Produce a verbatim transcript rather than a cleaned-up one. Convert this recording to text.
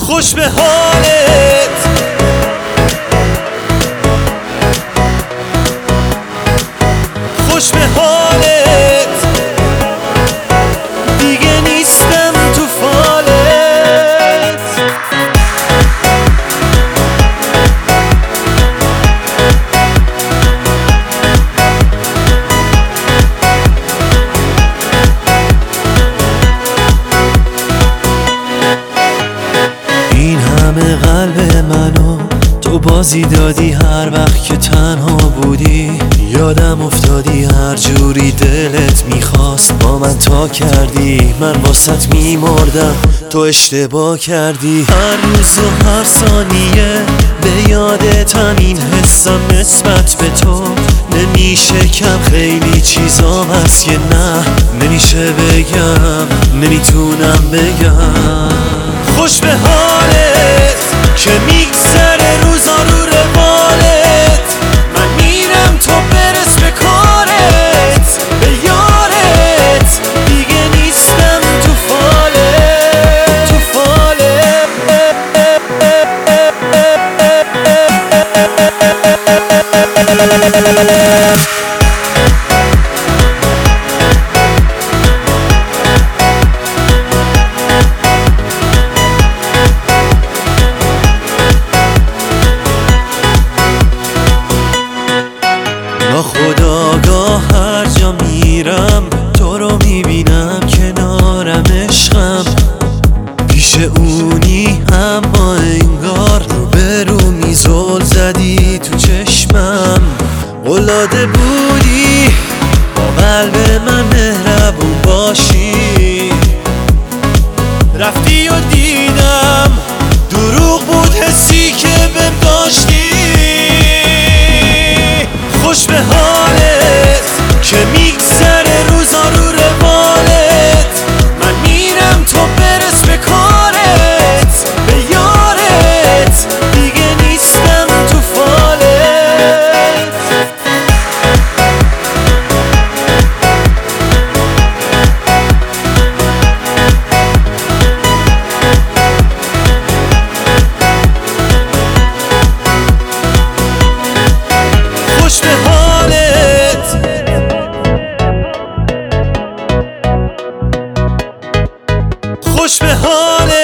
خوش به حالت، خوش به حالت، دیگه نیستم تو فالت. این همه قلب منو تو بازی دادی، هر وقت که تنها بودی یادم افتادی، هر جوری دلت میخواست با من تا کردی. من واسط میمردم تو اشتباه کردی، هر روز و هر ثانیه به یادتم، این حسم نسبت به تو نمیشه کم. خیلی چیزام هست که نه نمیشه بگم، نمیتونم بگم. خوش به حالت که میگذره روزا رو روالت، من میرم تو برس به کارت، به یارت، دیگه نیستم تو فالت، تو فالت. ناخودآگاه هر جا میرم تو رو میبینم، کنارم عشقم، پیش اونی اما انگار رو به رو میزل زدی تو چشمم. قلاده بودی با قلب من مهربون باشی، رفتی و دیدم دروغ بود حسی که بهم داشتی. خوش به حالت که میگذره روزا رو روالت، من میرم تو برس به کارت، به یارت، دیگه نیستم تو فالت. خوش به حالت، خوش به حالت.